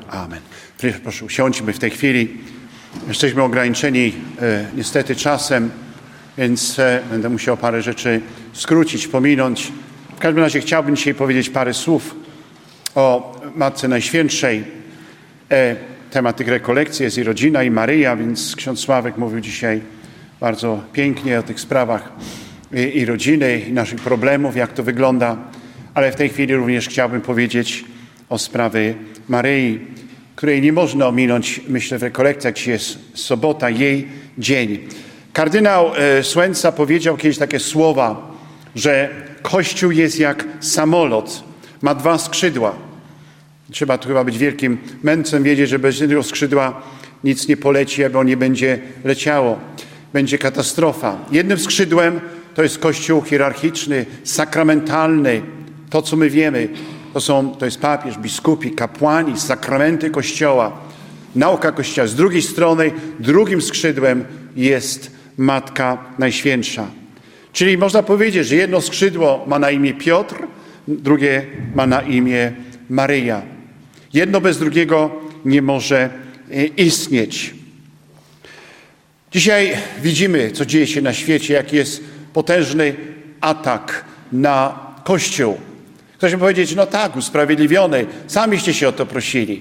Amen. Proszę, usiądźmy w tej chwili. Jesteśmy ograniczeni niestety czasem, więc będę musiał parę rzeczy skrócić, pominąć. W każdym razie chciałbym dzisiaj powiedzieć parę słów o Matce Najświętszej. Temat tych rekolekcji jest i rodzina, i Maryja, więc ksiądz Sławek mówił dzisiaj bardzo pięknie o tych sprawach i rodziny, i naszych problemów, jak to wygląda. Ale w tej chwili również chciałbym powiedzieć o sprawie Maryi, której nie można ominąć, myślę, w rekolekcjach. Dzisiaj jest sobota, jej dzień. Kardynał Słońca powiedział kiedyś takie słowa, że Kościół jest jak samolot, ma 2 skrzydła. Trzeba tu chyba być wielkim mędrcem, wiedzieć, że bez jednego skrzydła nic nie poleci, albo nie będzie leciało. Będzie katastrofa. Jednym skrzydłem to jest Kościół hierarchiczny, sakramentalny. To, co my wiemy, to jest papież, biskupi, kapłani, sakramenty Kościoła, nauka Kościoła. Z drugiej strony, drugim skrzydłem jest Matka Najświętsza. Czyli można powiedzieć, że jedno skrzydło ma na imię Piotr, drugie ma na imię Maryja. Jedno bez drugiego nie może istnieć. Dzisiaj widzimy, co dzieje się na świecie, jaki jest potężny atak na Kościół. Ktoś mi powiedzieć, no tak, usprawiedliwiony, samiście się o to prosili.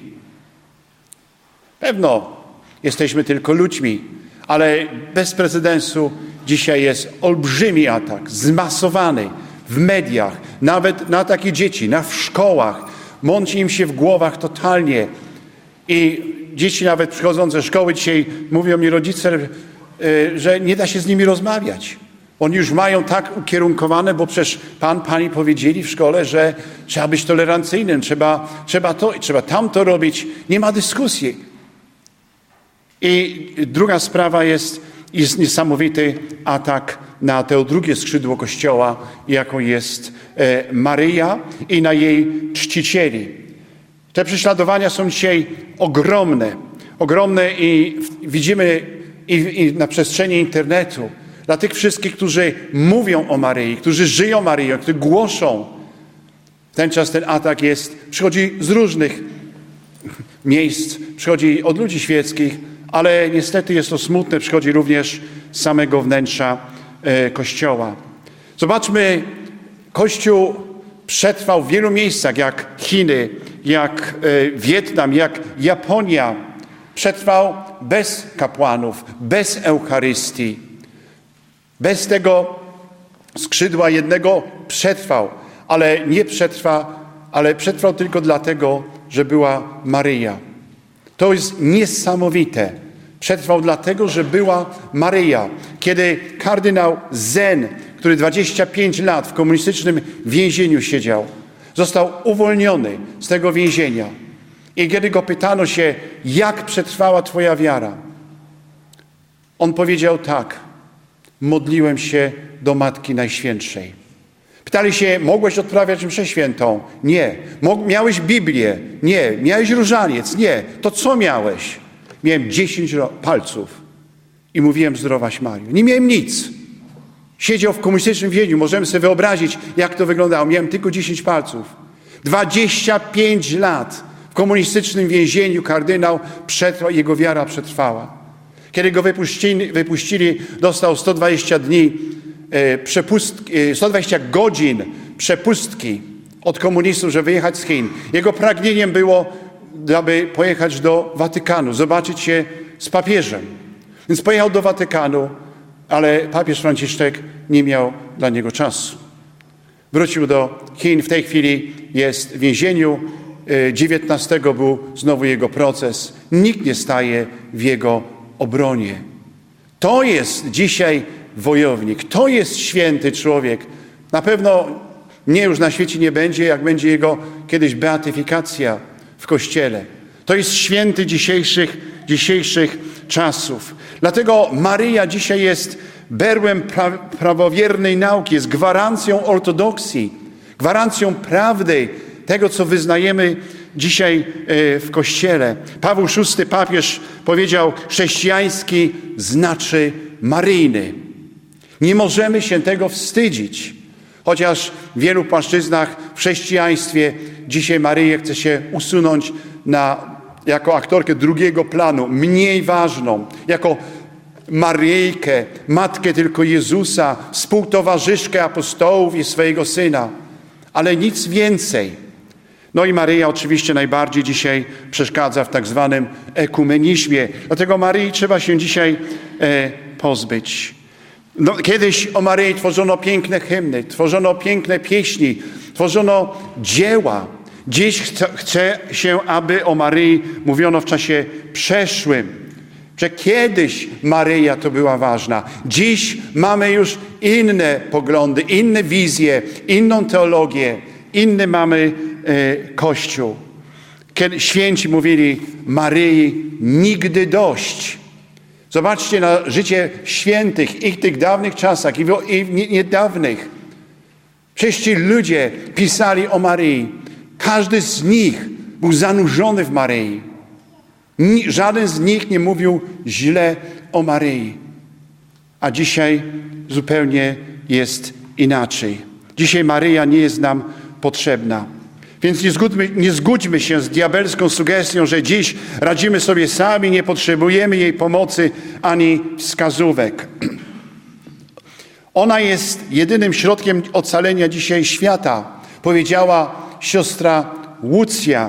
Pewno jesteśmy tylko ludźmi, ale bez precedensu dzisiaj jest olbrzymi atak, zmasowany w mediach, nawet na takie dzieci, w szkołach. Mąci im się w głowach totalnie. I dzieci nawet przychodząc ze szkoły dzisiaj mówią mi rodzice, że nie da się z nimi rozmawiać. Oni już mają tak ukierunkowane, bo przecież pani powiedzieli w szkole, że trzeba być tolerancyjnym, trzeba to i trzeba tamto robić. Nie ma dyskusji. I druga sprawa jest niesamowity atak na to drugie skrzydło Kościoła, jaką jest Maryja i na jej czcicieli. Te prześladowania są dzisiaj ogromne i widzimy i na przestrzeni internetu. Dla tych wszystkich, którzy mówią o Maryi, którzy żyją Maryją, którzy głoszą. Ten czas ten atak przychodzi z różnych miejsc, przychodzi od ludzi świeckich, ale niestety jest to smutne, przychodzi również z samego wnętrza Kościoła. Zobaczmy, Kościół przetrwał w wielu miejscach, jak Chiny, jak Wietnam, jak Japonia. Przetrwał bez kapłanów, bez Eucharystii. Bez tego skrzydła jednego przetrwał, ale przetrwał tylko dlatego, że była Maryja. To jest niesamowite. Przetrwał dlatego, że była Maryja. Kiedy kardynał Zen, który 25 lat w komunistycznym więzieniu siedział, został uwolniony z tego więzienia. I kiedy go pytano się, jak przetrwała twoja wiara, on powiedział tak: modliłem się do Matki Najświętszej. Pytali się, mogłeś odprawiać mszę świętą? Nie. Miałeś Biblię? Nie. Miałeś różaniec? Nie. To co miałeś? Miałem 10 palców i mówiłem zdrowaś Mario. Nie miałem nic. Siedział w komunistycznym więzieniu. Możemy sobie wyobrazić, jak to wyglądało. Miałem tylko 10 palców. 25 lat w komunistycznym więzieniu kardynał przetrwał, jego wiara przetrwała. Kiedy go wypuścili, dostał 120 dni 120 godzin przepustki od komunistów, żeby wyjechać z Chin. Jego pragnieniem było, aby pojechać do Watykanu, zobaczyć się z papieżem. Więc pojechał do Watykanu, ale papież Franciszek nie miał dla niego czasu. Wrócił do Chin, w tej chwili jest w więzieniu. 19 był znowu jego proces. Nikt nie staje w jego obronie. To jest dzisiaj wojownik. To jest święty człowiek. Na pewno już na świecie nie będzie, jak będzie jego kiedyś beatyfikacja w Kościele. To jest święty dzisiejszych czasów. Dlatego Maryja dzisiaj jest berłem prawowiernej nauki, jest gwarancją ortodoksji, gwarancją prawdy, tego, co wyznajemy dzisiaj w Kościele. Paweł VI, papież, powiedział, chrześcijański znaczy maryjny. Nie możemy się tego wstydzić. Chociaż w wielu płaszczyznach w chrześcijaństwie dzisiaj Maryję chce się usunąć na jako aktorkę drugiego planu, mniej ważną, jako Maryjkę, matkę tylko Jezusa, współtowarzyszkę apostołów i swojego Syna, ale nic więcej. No i Maryja oczywiście najbardziej dzisiaj przeszkadza w tak zwanym ekumenizmie. Dlatego Maryi trzeba się dzisiaj pozbyć. No, kiedyś o Maryi tworzono piękne hymny, tworzono piękne pieśni, tworzono dzieła. Dziś chce się, aby o Maryi mówiono w czasie przeszłym. Że kiedyś Maryja to była ważna. Dziś mamy już inne poglądy, inne wizje, inną teologię, inny mamy Kościół. Kiedy święci mówili Maryi nigdy dość. Zobaczcie na życie świętych i w tych dawnych czasach i w niedawnych. Przecież ci ludzie pisali o Maryi. Każdy z nich był zanurzony w Maryi. Żaden z nich nie mówił źle o Maryi. A dzisiaj zupełnie jest inaczej. Dzisiaj Maryja nie jest nam potrzebna. Więc nie zgódźmy się z diabelską sugestią, że dziś radzimy sobie sami, nie potrzebujemy jej pomocy ani wskazówek. Ona jest jedynym środkiem ocalenia dzisiaj świata, powiedziała siostra Łucja.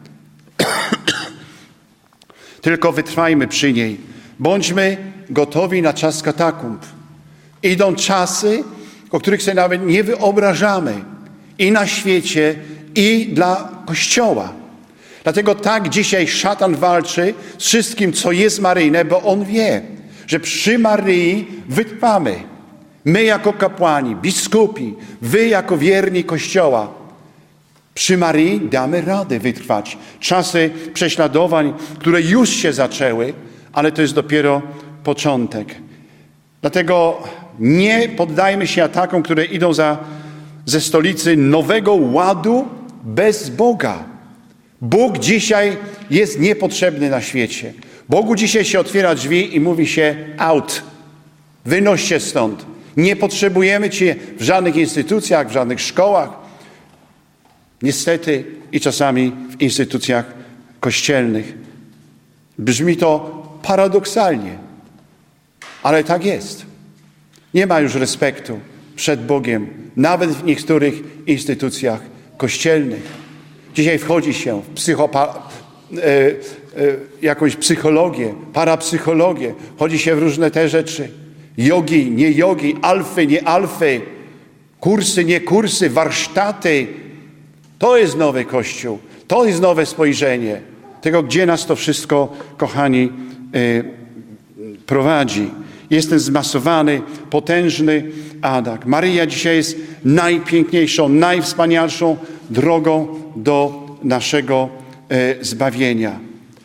Tylko wytrwajmy przy niej. Bądźmy gotowi na czas katakumb. Idą czasy, o których sobie nawet nie wyobrażamy. I na świecie, i dla Kościoła. Dlatego tak dzisiaj szatan walczy z wszystkim, co jest maryjne, bo on wie, że przy Maryi wytrwamy. My jako kapłani, biskupi, wy jako wierni Kościoła. Przy Maryi damy radę wytrwać. Czasy prześladowań, które już się zaczęły, ale to jest dopiero początek. Dlatego nie poddajmy się atakom, które idą ze stolicy nowego ładu bez Boga. Bóg dzisiaj jest niepotrzebny na świecie. Bogu dzisiaj się otwiera drzwi i mówi się out. Wynoś się stąd. Nie potrzebujemy cię w żadnych instytucjach, w żadnych szkołach. Niestety i czasami w instytucjach kościelnych. Brzmi to paradoksalnie, ale tak jest. Nie ma już respektu przed Bogiem, nawet w niektórych instytucjach kościelnych. Dzisiaj wchodzi się w jakąś psychologię, parapsychologię, wchodzi się w różne te rzeczy. Jogi, nie jogi, alfy, nie alfy, kursy, nie kursy, warsztaty. To jest nowy Kościół, to jest nowe spojrzenie tego, gdzie nas to wszystko, kochani, prowadzi. Jest ten zmasowany, potężny atak. Maryja dzisiaj jest najpiękniejszą, najwspanialszą drogą do naszego zbawienia.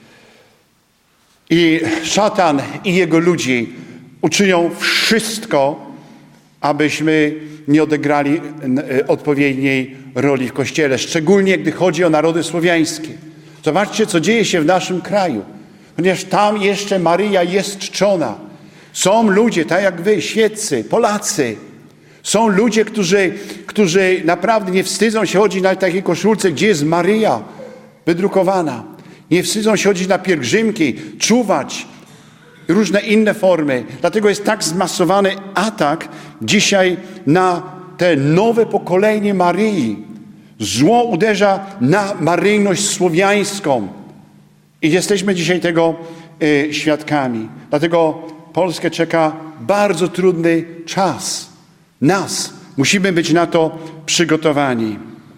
I szatan i jego ludzie uczynią wszystko, abyśmy nie odegrali odpowiedniej roli w Kościele, szczególnie gdy chodzi o narody słowiańskie. Zobaczcie, co dzieje się w naszym kraju, ponieważ tam jeszcze Maryja jest czczona. Są ludzie, tak jak wy, świeccy, Polacy. Są ludzie, którzy naprawdę nie wstydzą się chodzić na takiej koszulce, gdzie jest Maryja wydrukowana. Nie wstydzą się chodzić na pielgrzymki, czuwać, różne inne formy. Dlatego jest tak zmasowany atak dzisiaj na te nowe pokolenie Maryi. Zło uderza na maryjność słowiańską. I jesteśmy dzisiaj tego świadkami. Dlatego Polskę czeka bardzo trudny czas. Nas. Musimy być na to przygotowani.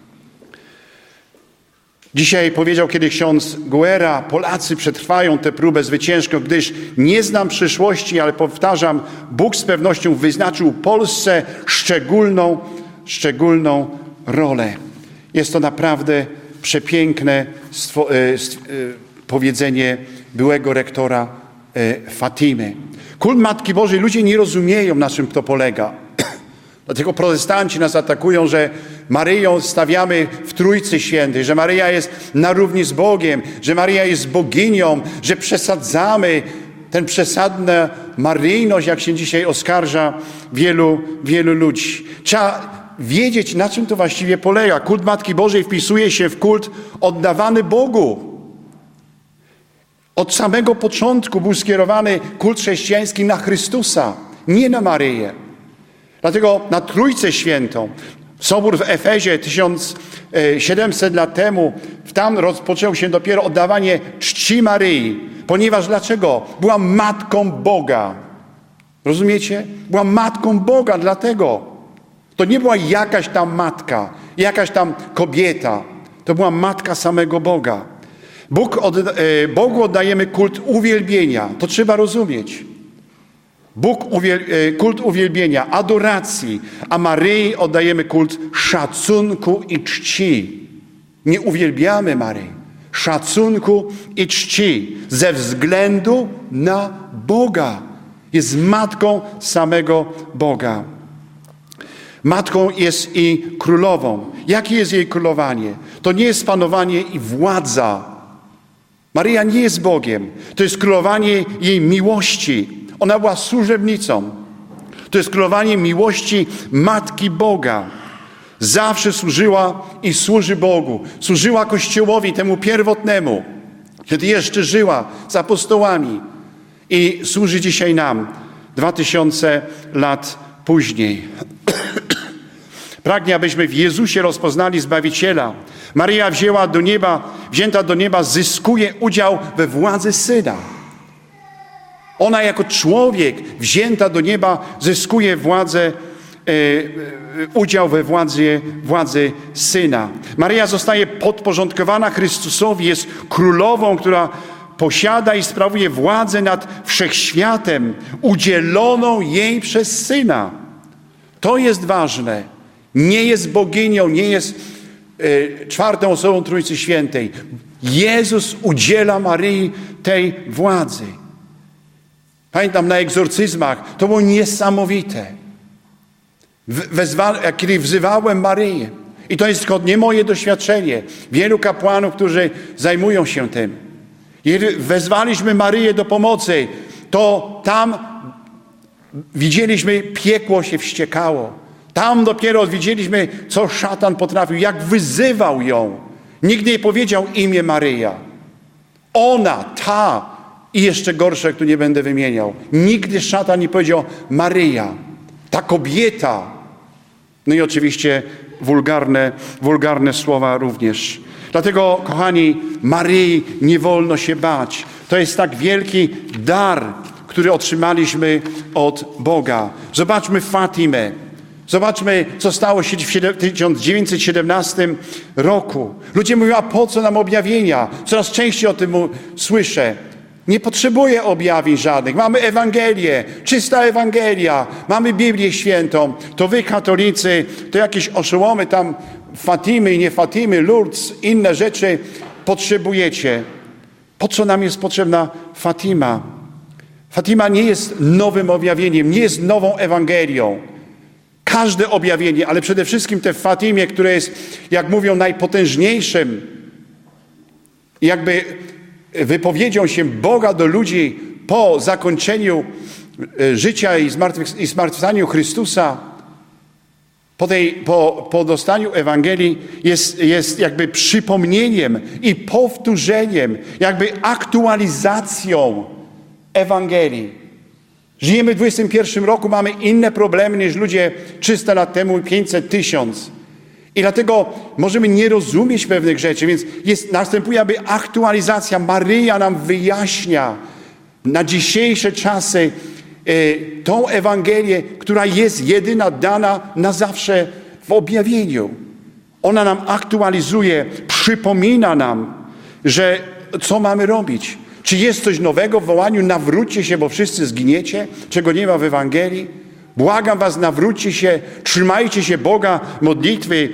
Dzisiaj powiedział kiedyś ksiądz Guerra, Polacy przetrwają tę próbę zwyciężką, gdyż nie znam przyszłości, ale powtarzam, Bóg z pewnością wyznaczył Polsce szczególną rolę. Jest to naprawdę przepiękne powiedzenie byłego rektora Fatimy. Kult Matki Bożej, ludzie nie rozumieją, na czym to polega. Dlatego protestanci nas atakują, że Maryją stawiamy w Trójcy Świętej, że Maryja jest na równi z Bogiem, że Maryja jest boginią, że przesadzamy tę przesadną maryjność, jak się dzisiaj oskarża wielu ludzi. Trzeba wiedzieć, na czym to właściwie polega. Kult Matki Bożej wpisuje się w kult oddawany Bogu. Od samego początku był skierowany kult chrześcijański na Chrystusa, nie na Maryję. Dlatego na Trójcę Świętą, Sobór w Efezie 1700 lat temu, tam rozpoczęło się dopiero oddawanie czci Maryi. Ponieważ dlaczego? Była matką Boga. Rozumiecie? Była matką Boga, dlatego. To nie była jakaś tam matka, jakaś tam kobieta. To była matka samego Boga. Bogu oddajemy kult uwielbienia. To trzeba rozumieć. Kult uwielbienia, adoracji, a Maryi oddajemy kult szacunku i czci. Nie uwielbiamy Maryi. Szacunku i czci ze względu na Boga. Jest matką samego Boga. Matką jest i królową. Jakie jest jej królowanie? To nie jest panowanie i władza. Maryja nie jest Bogiem. To jest królowanie jej miłości. Ona była służebnicą. To jest królowanie miłości Matki Boga. Zawsze służyła i służy Bogu. Służyła Kościołowi, temu pierwotnemu, kiedy jeszcze żyła z apostołami. I służy dzisiaj nam, 2000 lat później. Pragnie, abyśmy w Jezusie rozpoznali Zbawiciela. Maryja wzięta do nieba, zyskuje udział we władzy Syna. Ona jako człowiek wzięta do nieba zyskuje udział we władzy Syna. Maryja zostaje podporządkowana Chrystusowi, jest królową, która posiada i sprawuje władzę nad wszechświatem, udzieloną jej przez Syna. To jest ważne. Nie jest boginią, nie jest czwartą osobą Trójcy Świętej. Jezus udziela Maryi tej władzy. Pamiętam na egzorcyzmach, to było niesamowite. Kiedy wzywałem Maryję, i to jest nie moje doświadczenie, wielu kapłanów, którzy zajmują się tym. Kiedy wezwaliśmy Maryję do pomocy, to tam widzieliśmy, piekło się wściekało. Tam dopiero widzieliśmy, co szatan potrafił, jak wyzywał ją. Nikt nie powiedział imię Maryja. Ona, ta i jeszcze gorsze, które nie będę wymieniał. Nigdy szatan nie powiedział Maryja, ta kobieta. No i oczywiście wulgarne słowa również. Dlatego, kochani, Maryi nie wolno się bać. To jest tak wielki dar, który otrzymaliśmy od Boga. Zobaczmy Fatimę. Zobaczmy, co stało się w 1917 roku. Ludzie mówią, a po co nam objawienia? Coraz częściej o tym słyszę. Nie potrzebuję objawień żadnych. Mamy Ewangelię, czysta Ewangelia. Mamy Biblię Świętą. To wy, katolicy, to jakieś oszołomy tam Fatimy i nie Fatimy, Lourdes, inne rzeczy potrzebujecie. Po co nam jest potrzebna Fatima? Fatima nie jest nowym objawieniem, nie jest nową Ewangelią. Każde objawienie, ale przede wszystkim te w Fatimie, które jest, jak mówią, najpotężniejszym, jakby wypowiedzią się Boga do ludzi po zakończeniu życia i zmartwychwstaniu Chrystusa, po dostaniu Ewangelii jest jakby przypomnieniem i powtórzeniem, jakby aktualizacją Ewangelii. Żyjemy w XXI roku, mamy inne problemy niż ludzie 300 lat temu, 500, 1000. I dlatego możemy nie rozumieć pewnych rzeczy, więc następuje jakby aktualizacja. Maryja nam wyjaśnia na dzisiejsze czasy tą Ewangelię, która jest jedyna dana na zawsze w objawieniu. Ona nam aktualizuje, przypomina nam, że co mamy robić. Czy jest coś nowego w wołaniu nawróćcie się, bo wszyscy zginiecie, czego nie ma w Ewangelii? Błagam was, nawróćcie się, trzymajcie się Boga, modlitwy,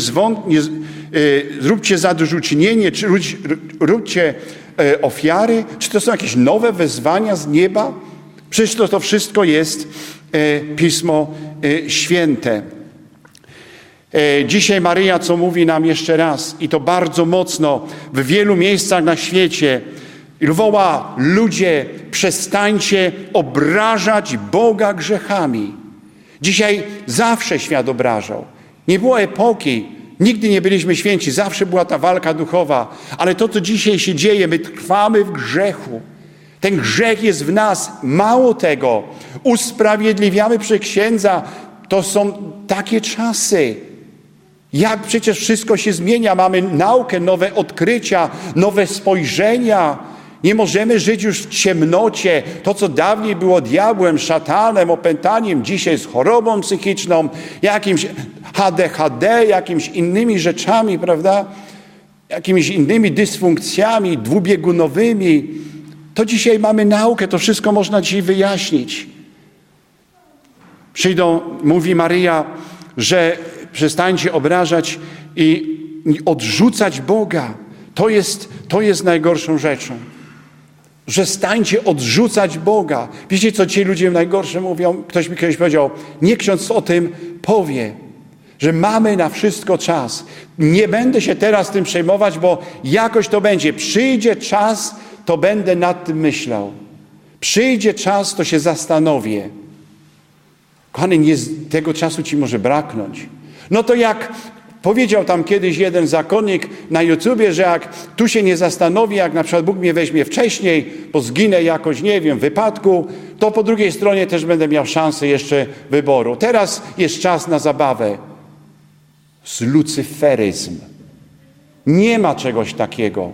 zróbcie zadośćuczynienie, czy róbcie ofiary. Czy to są jakieś nowe wezwania z nieba? Przecież to wszystko jest Pismo Święte. Dzisiaj Maryja, co mówi nam jeszcze raz, i to bardzo mocno, w wielu miejscach na świecie, woła: ludzie, przestańcie obrażać Boga grzechami. Dzisiaj zawsze świat obrażał. Nie było epoki, Nigdy nie byliśmy święci, zawsze była ta walka duchowa. Ale to, co dzisiaj się dzieje, my trwamy w grzechu. Ten grzech jest w nas. Mało tego, usprawiedliwiamy przez księdza. To są takie czasy. Jak przecież wszystko się zmienia. Mamy naukę, nowe odkrycia, nowe spojrzenia. Nie możemy żyć już w ciemnocie. To, co dawniej było diabłem, szatanem, opętaniem, dzisiaj jest chorobą psychiczną, jakimś ADHD, jakimiś innymi rzeczami, prawda? Jakimiś innymi dysfunkcjami dwubiegunowymi. To dzisiaj mamy naukę, to wszystko można dzisiaj wyjaśnić. Mówi Maryja, że przestańcie obrażać i odrzucać Boga. To jest najgorszą rzeczą. Że stańcie odrzucać Boga. Wiecie, co ci ludzie najgorsze mówią? Ktoś mi kiedyś powiedział, nie ksiądz o tym powie, że mamy na wszystko czas. Nie będę się teraz tym przejmować, bo jakoś to będzie. Przyjdzie czas, to będę nad tym myślał. Przyjdzie czas, to się zastanowię. Kochany, tego czasu ci może braknąć. No to jak powiedział tam kiedyś jeden zakonnik na YouTubie, że jak tu się nie zastanowi, jak na przykład Bóg mnie weźmie wcześniej, bo zginę jakoś, nie wiem, w wypadku, to po drugiej stronie też będę miał szansę jeszcze wyboru. Teraz jest czas na zabawę. Lucyferyzm. Nie ma czegoś takiego.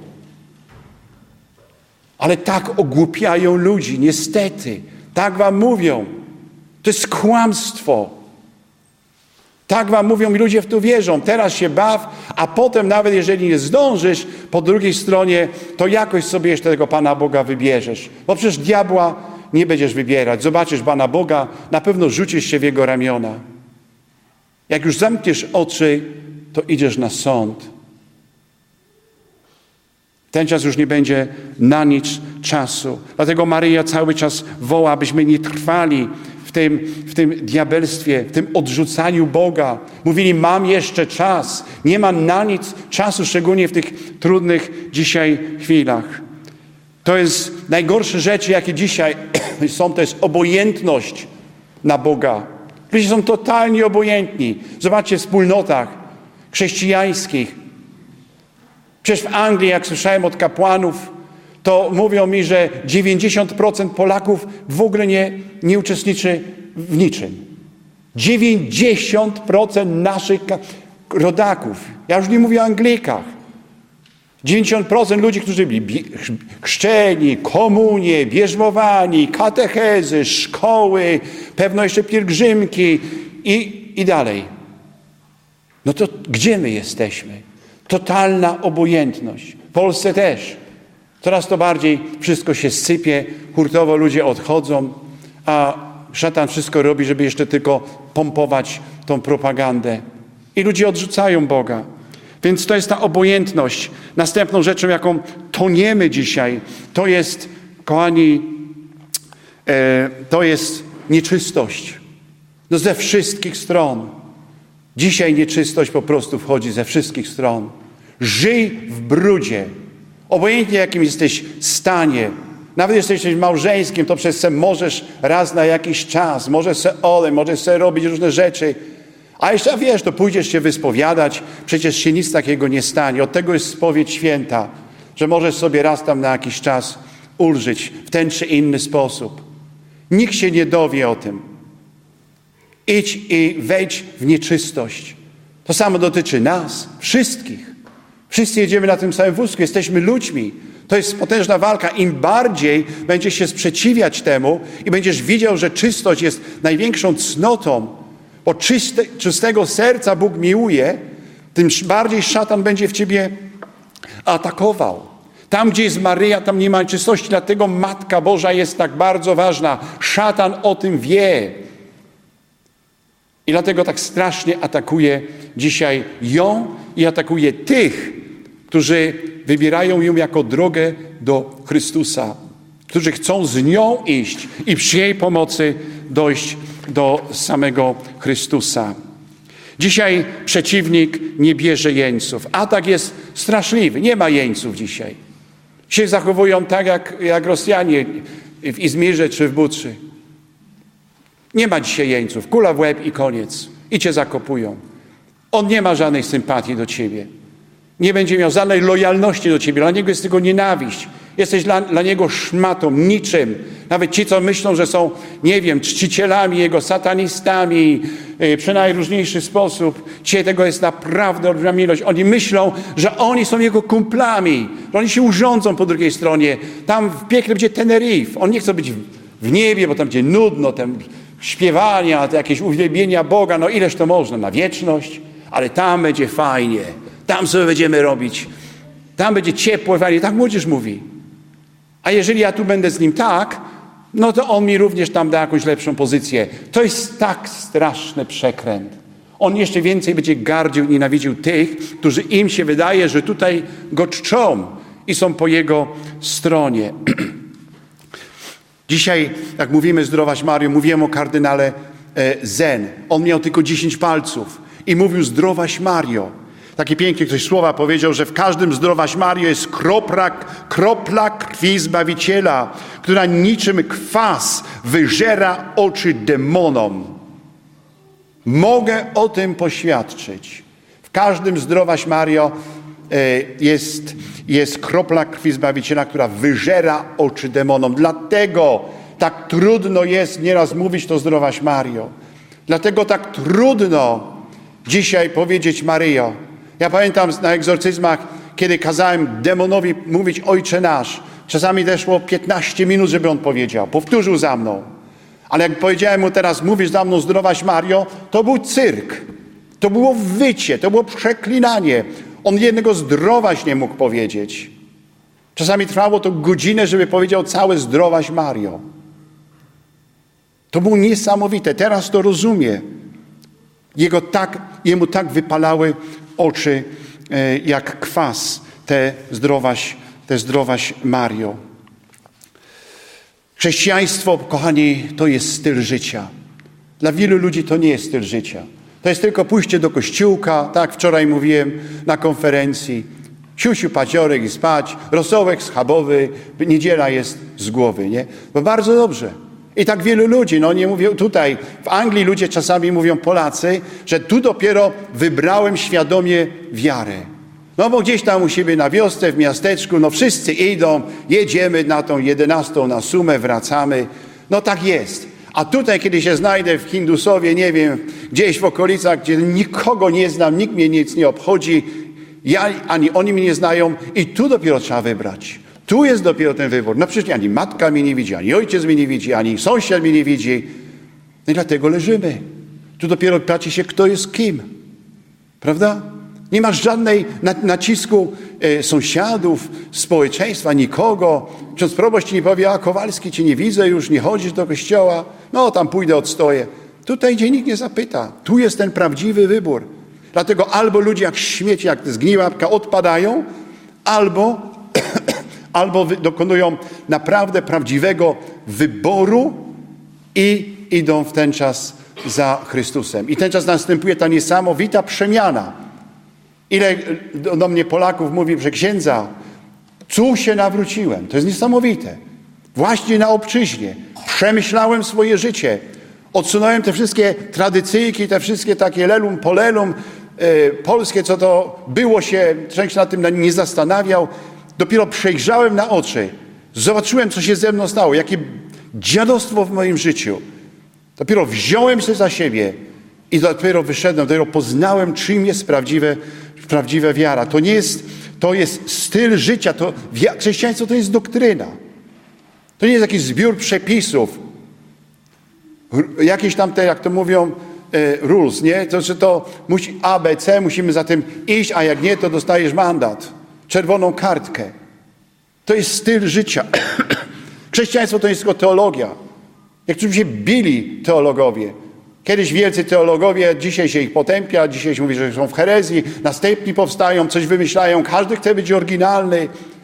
Ale tak ogłupiają ludzi, niestety. Tak wam mówią. To jest kłamstwo. Tak wam mówią i ludzie w to wierzą. Teraz się baw, a potem nawet jeżeli nie zdążysz, po drugiej stronie, to jakoś sobie jeszcze tego Pana Boga wybierzesz. Bo przecież diabła nie będziesz wybierać. Zobaczysz Pana Boga, na pewno rzucisz się w Jego ramiona. Jak już zamkniesz oczy, to idziesz na sąd. Ten czas już nie będzie na nic czasu. Dlatego Maryja cały czas woła, abyśmy nie trwali w tym diabelstwie, w tym odrzucaniu Boga. Mówili, mam jeszcze czas. Nie ma na nic czasu, szczególnie w tych trudnych dzisiaj chwilach. To jest najgorsze rzeczy, jakie dzisiaj są, to jest obojętność na Boga. Ludzie są totalnie obojętni. Zobaczcie w wspólnotach chrześcijańskich. Przecież w Anglii, jak słyszałem od kapłanów, to mówią mi, że 90% Polaków w ogóle nie uczestniczy w niczym. 90% naszych rodaków. Ja już nie mówię o Anglikach. 90% ludzi, którzy byli chrzczeni, komunie, bierzmowani, katechezy, szkoły, pewno jeszcze pielgrzymki i dalej. No to gdzie my jesteśmy? Totalna obojętność. W Polsce też. Coraz to bardziej wszystko się sypie, hurtowo ludzie odchodzą, a szatan wszystko robi, żeby jeszcze tylko pompować tą propagandę. I ludzie odrzucają Boga. Więc to jest ta obojętność. Następną rzeczą, jaką toniemy dzisiaj, to jest, kochani, to jest nieczystość. No ze wszystkich stron. Dzisiaj nieczystość po prostu wchodzi ze wszystkich stron. Żyj w brudzie. Obojętnie jakim jesteś stanie, nawet jeśli jesteś małżeńskim, to przez se możesz raz na jakiś czas, możesz se olej, możesz se robić różne rzeczy. A jeszcze wiesz, to pójdziesz się wyspowiadać, przecież się nic takiego nie stanie. Od tego jest spowiedź święta, że możesz sobie raz tam na jakiś czas ulżyć w ten czy inny sposób. Nikt się nie dowie o tym. Idź i wejdź w nieczystość. To samo dotyczy nas, wszystkich. Wszyscy jedziemy na tym samym wózku, jesteśmy ludźmi. To jest potężna walka. Im bardziej będziesz się sprzeciwiać temu i będziesz widział, że czystość jest największą cnotą, bo czystego serca Bóg miłuje, tym bardziej szatan będzie w ciebie atakował. Tam, gdzie jest Maryja, tam nie ma czystości, dlatego Matka Boża jest tak bardzo ważna. Szatan o tym wie. I dlatego tak strasznie atakuje dzisiaj ją i atakuje tych, którzy wybierają ją jako drogę do Chrystusa, którzy chcą z nią iść i przy jej pomocy dojść do samego Chrystusa. Dzisiaj przeciwnik nie bierze jeńców. Atak jest straszliwy. Nie ma jeńców dzisiaj. Się zachowują tak, jak Rosjanie w Izmirze czy w Buczy. Nie ma dzisiaj jeńców. Kula w łeb i koniec. I cię zakopują. On nie ma żadnej sympatii do ciebie. Nie będzie miał żadnej lojalności do ciebie. Dla niego jest tylko nienawiść. Jesteś dla niego szmatą, niczym. Nawet ci, co myślą, że są, nie wiem, czcicielami jego, satanistami, przy najróżniejszy sposób. Dzisiaj tego jest naprawdę olbrzymia ilość. Oni myślą, że oni są jego kumplami, że oni się urządzą po drugiej stronie. Tam w piekle będzie Tenerife. On nie chce być w niebie, bo tam będzie nudno, tam śpiewania, jakieś uwielbienia Boga. No ileż to można na wieczność, ale tam będzie fajnie. Tam sobie będziemy robić. Tam będzie ciepło, fajnie. Tak młodzież mówi. A jeżeli ja tu będę z nim tak, no to on mi również tam da jakąś lepszą pozycję. To jest tak straszny przekręt. On jeszcze więcej będzie gardził i nienawidził tych, którzy im się wydaje, że tutaj go czczą i są po jego stronie. Dzisiaj, jak mówimy Zdrowaś Mario, mówiłem o kardynale Zen. On miał tylko 10 palców i mówił Zdrowaś Mario. Takie pięknie ktoś słowa powiedział, że w każdym Zdrowaś Mario jest kropla krwi Zbawiciela, która niczym kwas wyżera oczy demonom. Mogę o tym poświadczyć. W każdym Zdrowaś Mario jest kropla krwi Zbawiciela, która wyżera oczy demonom. Dlatego tak trudno jest nieraz mówić to Zdrowaś Mario. Dlatego tak trudno dzisiaj powiedzieć Maryjo. Ja pamiętam na egzorcyzmach, kiedy kazałem demonowi mówić Ojcze Nasz. Czasami zeszło 15 minut, żeby on powiedział. Powtórzył za mną. Ale jak powiedziałem mu teraz, mówisz za mną Zdrowaś Mario, to był cyrk. To było wycie, to było przeklinanie. On jednego Zdrowaś nie mógł powiedzieć. Czasami trwało to godzinę, żeby powiedział całe Zdrowaś Mario. To było niesamowite. Teraz to rozumie. Jemu tak wypalały oczy jak kwas, te Zdrowaś Mario. Chrześcijaństwo, kochani, to jest styl życia. Dla wielu ludzi to nie jest styl życia. To jest tylko pójście do kościółka, tak wczoraj mówiłem na konferencji. Siusiu, paciorek i spać, rosołek schabowy, niedziela jest z głowy, nie? Bo bardzo dobrze. I tak wielu ludzi, no nie mówię tutaj, w Anglii ludzie czasami mówią, Polacy, że tu dopiero wybrałem świadomie wiarę. No bo gdzieś tam u siebie na wiosce, w miasteczku, no wszyscy idą, jedziemy na tą 11 na Sumę, wracamy. No tak jest. A tutaj, kiedy się znajdę w Hindusowie, nie wiem, gdzieś w okolicach, gdzie nikogo nie znam, nikt mnie nic nie obchodzi, ani oni mnie nie znają i tu dopiero trzeba wybrać. Tu jest dopiero ten wybór. No przecież ani matka mnie nie widzi, ani ojciec mnie nie widzi, ani sąsiad mnie nie widzi. No i dlatego leżymy. Tu dopiero patrzy się, kto jest kim. Prawda? Nie masz żadnej nacisku sąsiadów, społeczeństwa, nikogo. Ksiądz proboszcz ci nie powie, a Kowalski cię nie widzę już, nie chodzisz do kościoła. No tam pójdę, odstoję. Tutaj cię nikt nie zapyta. Tu jest ten prawdziwy wybór. Dlatego albo ludzie jak śmieci, jak zgniła jabłka odpadają, albo dokonują naprawdę prawdziwego wyboru i idą w ten czas za Chrystusem. I ten czas następuje ta niesamowita przemiana. Ile do mnie Polaków mówi, że księdza, tu się nawróciłem. To jest niesamowite. Właśnie na obczyźnie. Przemyślałem swoje życie. Odsunąłem te wszystkie tradycyjki, te wszystkie takie lelum, polelum polskie, co to było się, człowiek się nad tym nie zastanawiał. Dopiero przejrzałem na oczy. Zobaczyłem, co się ze mną stało. Jakie dziadostwo w moim życiu. Dopiero wziąłem się za siebie i dopiero wyszedłem, dopiero poznałem, czym jest prawdziwa wiara. To jest styl życia. Chrześcijaństwo to jest doktryna. To nie jest jakiś zbiór przepisów. Jakieś tam te, jak to mówią, rules, nie? To, że to musi A, B, C, musimy za tym iść, a jak nie, to dostajesz mandat. Czerwoną kartkę. To jest styl życia. Chrześcijaństwo to jest tylko teologia. Niektórzy się bili teologowie. Kiedyś wielcy teologowie, dzisiaj się ich potępia, dzisiaj się mówi, że są w herezji, następni powstają, coś wymyślają, każdy chce być oryginalny.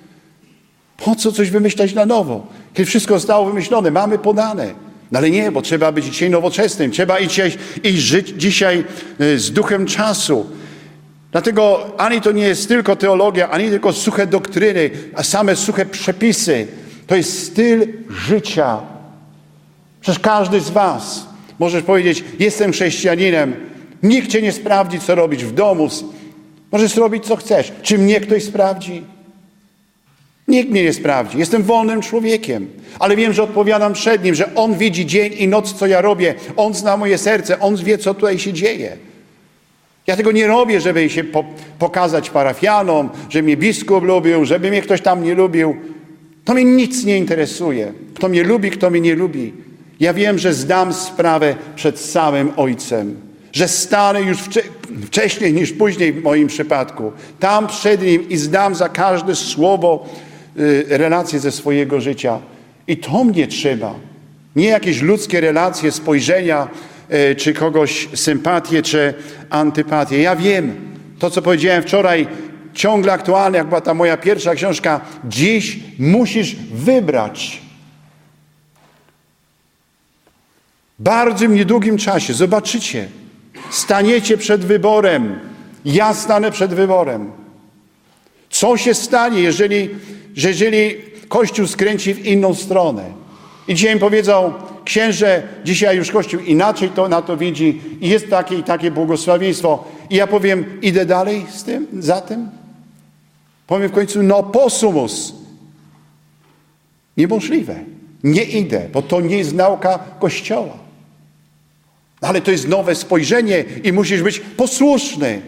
Po co coś wymyślać na nowo? Kiedy wszystko zostało wymyślone, mamy podane. No ale nie, bo trzeba być dzisiaj nowoczesnym, trzeba iść żyć dzisiaj z duchem czasu. Dlatego ani to nie jest tylko teologia, ani tylko suche doktryny, a same suche przepisy. To jest styl życia. Przecież każdy z was możesz powiedzieć, jestem chrześcijaninem, Nikt cię nie sprawdzi, co robisz w domu. Możesz robić, co chcesz. Czy mnie ktoś sprawdzi? Nikt mnie nie sprawdzi. Jestem wolnym człowiekiem. Ale wiem, że odpowiadam przed Nim, że On widzi dzień i noc, co ja robię. On zna moje serce. On wie, co tutaj się dzieje. Ja tego nie robię, żeby się pokazać parafianom, że mnie biskup lubił, żeby mnie ktoś tam nie lubił. To mnie nic nie interesuje. Kto mnie lubi, kto mnie nie lubi. Ja wiem, że zdam sprawę przed samym Ojcem. Że stanę już wcześniej niż później w moim przypadku. Tam przed Nim i zdam za każde słowo relacje ze swojego życia. I to mnie trzeba. Nie jakieś ludzkie relacje, spojrzenia, czy kogoś sympatię, czy antypatię. Ja wiem, to co powiedziałem wczoraj, ciągle aktualne, jak była ta moja pierwsza książka. Dziś musisz wybrać. W bardzo niedługim czasie, zobaczycie, staniecie przed wyborem. Ja stanę przed wyborem. Co się stanie, jeżeli Kościół skręci w inną stronę? I dzisiaj mi powiedzą, księże, dzisiaj już Kościół inaczej na to widzi i jest takie i takie błogosławieństwo. I ja powiem, idę dalej z tym, za tym? Powiem w końcu, no possumus. Niemożliwe. Nie idę, bo to nie jest nauka Kościoła. Ale to jest nowe spojrzenie i musisz być posłuszny.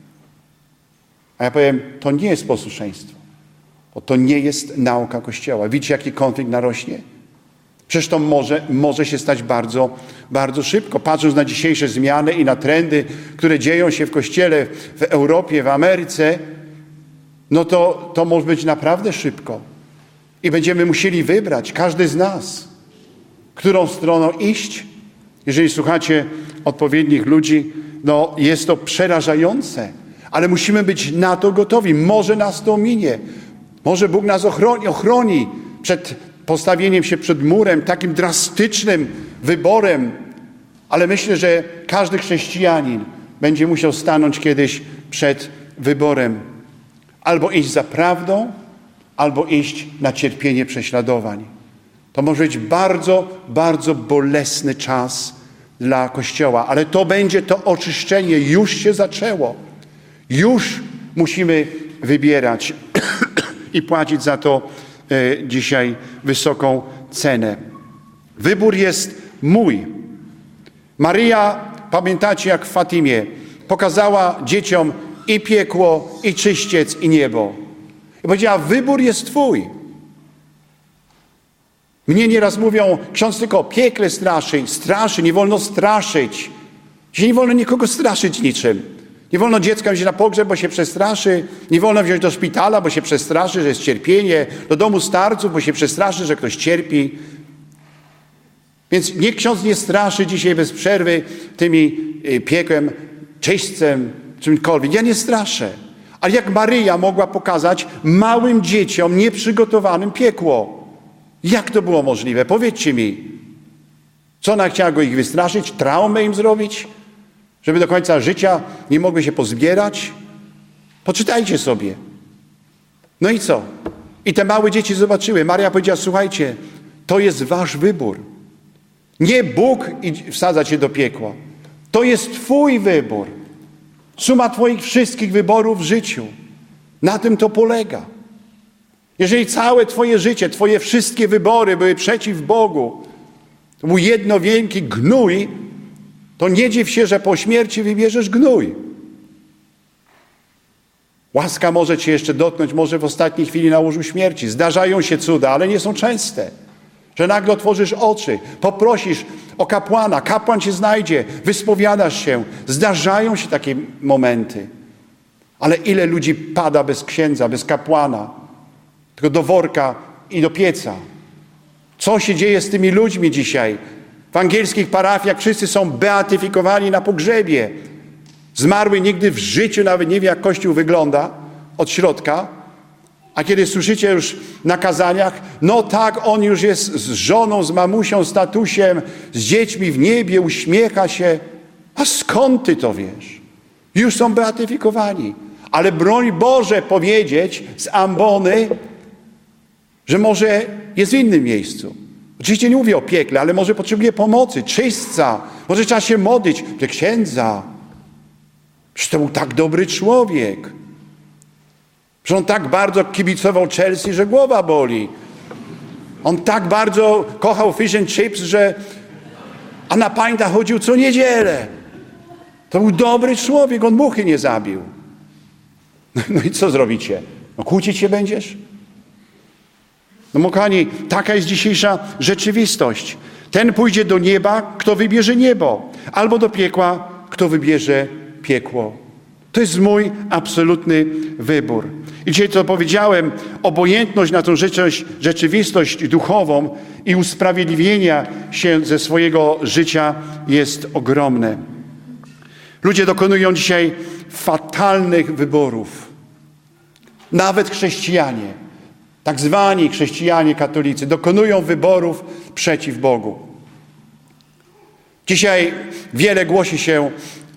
A ja powiem, to nie jest posłuszeństwo. Bo to nie jest nauka Kościoła. Widzicie, jaki konflikt narośnie? Przecież to może się stać bardzo, bardzo szybko. Patrząc na dzisiejsze zmiany i na trendy, które dzieją się w Kościele w Europie, w Ameryce, no to może być naprawdę szybko. I będziemy musieli wybrać, każdy z nas, którą stroną iść. Jeżeli słuchacie odpowiednich ludzi, no jest to przerażające, ale musimy być na to gotowi. Może nas to minie. Może Bóg nas ochroni przed postawieniem się przed murem, takim drastycznym wyborem. Ale myślę, że każdy chrześcijanin będzie musiał stanąć kiedyś przed wyborem. Albo iść za prawdą, albo iść na cierpienie prześladowań. To może być bardzo, bardzo bolesny czas dla Kościoła, ale to będzie to oczyszczenie. Już się zaczęło. Już musimy wybierać i płacić za to dzisiaj wysoką cenę. Wybór jest mój. Maryja, pamiętacie jak w Fatimie, pokazała dzieciom i piekło, i czyściec, i niebo. I powiedziała, wybór jest twój. Mnie nieraz mówią, ksiądz tylko o piekle straszy, nie wolno straszyć. Dzisiaj nie wolno nikogo straszyć niczym. Nie wolno dziecka wziąć na pogrzeb, bo się przestraszy. Nie wolno wziąć do szpitala, bo się przestraszy, że jest cierpienie. Do domu starców, bo się przestraszy, że ktoś cierpi. Więc niech ksiądz nie straszy dzisiaj bez przerwy tymi piekłem, czyśćcem, czymkolwiek. Ja nie straszę. Ale jak Maryja mogła pokazać małym dzieciom nieprzygotowanym piekło? Jak to było możliwe? Powiedzcie mi. Co ona chciała go ich wystraszyć? Traumę im zrobić? Żeby do końca życia nie mogły się pozbierać? Poczytajcie sobie. No i co? I te małe dzieci zobaczyły. Maria powiedziała, słuchajcie, to jest wasz wybór. Nie Bóg wsadza cię do piekła. To jest twój wybór. Suma twoich wszystkich wyborów w życiu. Na tym to polega. Jeżeli całe twoje życie, twoje wszystkie wybory były przeciw Bogu, to był jedno wielki gnój, to nie dziw się, że po śmierci wybierzesz gnój. Łaska może cię jeszcze dotknąć, może w ostatniej chwili na łożu śmierci. Zdarzają się cuda, ale nie są częste. Że nagle otworzysz oczy, poprosisz o kapłana, kapłan cię znajdzie, wyspowiadasz się. Zdarzają się takie momenty. Ale ile ludzi pada bez księdza, bez kapłana, tylko do worka i do pieca. Co się dzieje z tymi ludźmi dzisiaj? W angielskich parafiach wszyscy są beatyfikowani na pogrzebie. Zmarły nigdy w życiu nawet nie wie, jak Kościół wygląda od środka. A kiedy słyszycie już na kazaniach, no tak, on już jest z żoną, z mamusią, z tatusiem, z dziećmi w niebie, uśmiecha się. A skąd ty to wiesz? Już są beatyfikowani. Ale broń Boże powiedzieć z ambony, że może jest w innym miejscu. Oczywiście nie mówię o piekle, ale może potrzebuje pomocy, czyśćca. Może trzeba się modlić do księdza. Że to był tak dobry człowiek. Że on tak bardzo kibicował Chelsea, że głowa boli. On tak bardzo kochał fish and chips, a na pańta chodził co niedzielę. To był dobry człowiek, on muchy nie zabił. No i co zrobicie? No kłócić się będziesz? No kochani, taka jest dzisiejsza rzeczywistość. Ten pójdzie do nieba, kto wybierze niebo. Albo do piekła, kto wybierze piekło. To jest mój absolutny wybór. I dzisiaj, co powiedziałem, obojętność na tą rzeczywistość duchową i usprawiedliwienia się ze swojego życia jest ogromne. Ludzie dokonują dzisiaj fatalnych wyborów. Nawet chrześcijanie, tak zwani chrześcijanie katolicy, dokonują wyborów przeciw Bogu. Dzisiaj wiele głosi się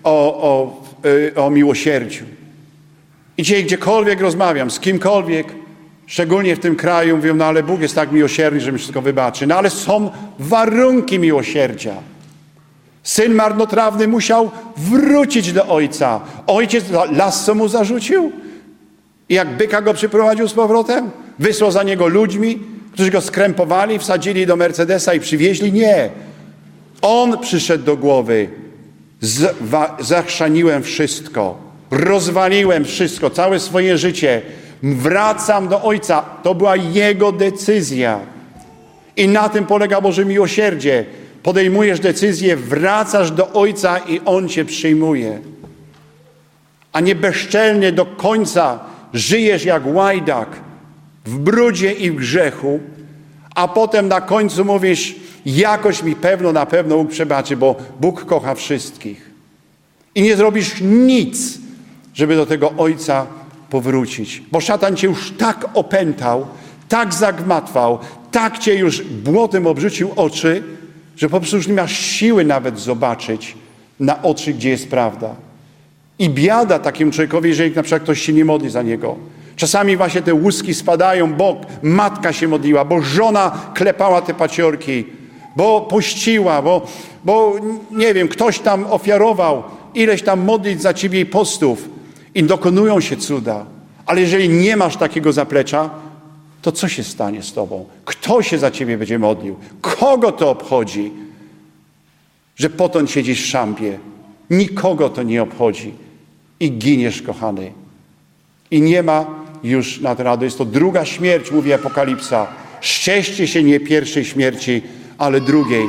o miłosierdziu. I dzisiaj gdziekolwiek rozmawiam, z kimkolwiek, szczególnie w tym kraju, mówią, no ale Bóg jest tak miłosierny, że mi wszystko wybaczy. No ale są warunki miłosierdzia. Syn marnotrawny musiał wrócić do ojca. Ojciec lasso mu zarzucił i jak byka go przyprowadził z powrotem, wysłał za niego ludźmi, którzy go skrępowali, wsadzili do Mercedesa i przywieźli. Nie. On przyszedł do głowy. Zachrzaniłem wszystko. Rozwaliłem wszystko, całe swoje życie. Wracam do Ojca. To była Jego decyzja. I na tym polega Boże miłosierdzie. Podejmujesz decyzję, wracasz do Ojca i On cię przyjmuje. A nie bezczelnie do końca żyjesz jak łajdak w brudzie i w grzechu, a potem na końcu mówisz, jakoś mi na pewno Bóg przebaczy, bo Bóg kocha wszystkich. I nie zrobisz nic, żeby do tego Ojca powrócić. Bo szatan cię już tak opętał, tak zagmatwał, tak cię już błotem obrzucił oczy, że po prostu już nie masz siły nawet zobaczyć na oczy, gdzie jest prawda. I biada takim człowiekowi, jeżeli na przykład ktoś się nie modli za niego. Czasami właśnie te łuski spadają, bo matka się modliła, bo żona klepała te paciorki, bo pościła, bo nie wiem, ktoś tam ofiarował ileś tam modlić za ciebie i postów i dokonują się cuda. Ale jeżeli nie masz takiego zaplecza, to co się stanie z tobą? Kto się za ciebie będzie modlił? Kogo to obchodzi, że potąd siedzisz w szampie? Nikogo to nie obchodzi. I giniesz, kochany. I nie ma już nad radą. Jest to druga śmierć, mówi Apokalipsa. Szczęście się nie pierwszej śmierci, ale drugiej.